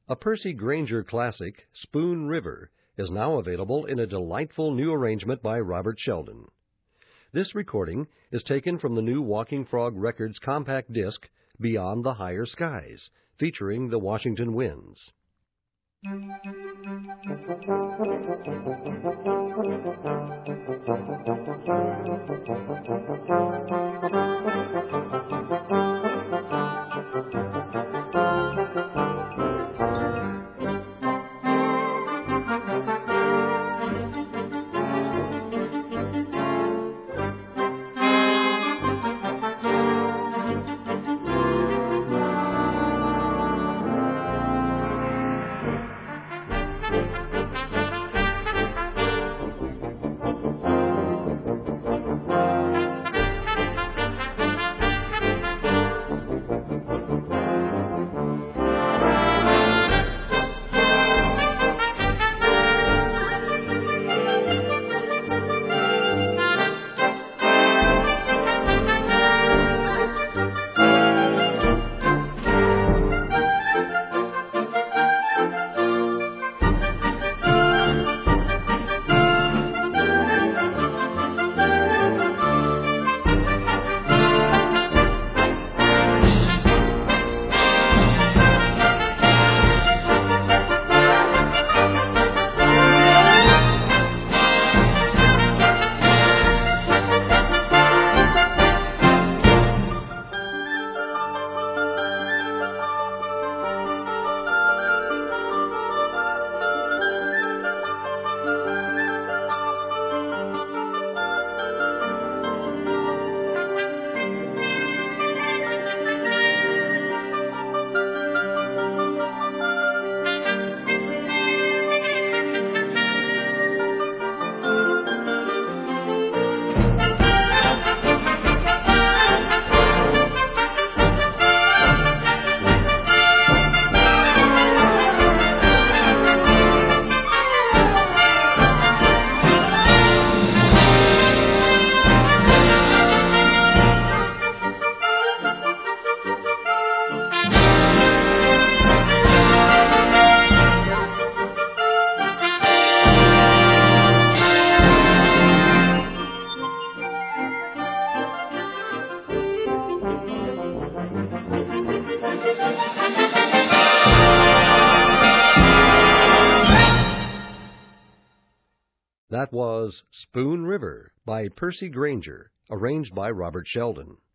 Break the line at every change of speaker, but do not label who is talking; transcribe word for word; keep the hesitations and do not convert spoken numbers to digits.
A Percy Grainger classic, Spoon River, is now available in a delightful new arrangement by Robert Sheldon. This recording is taken from the new Walking Frog Records compact disc, Beyond the Higher Skies, featuring the Washington Winds. That was Spoon River by Percy Grainger, arranged by Robert Sheldon.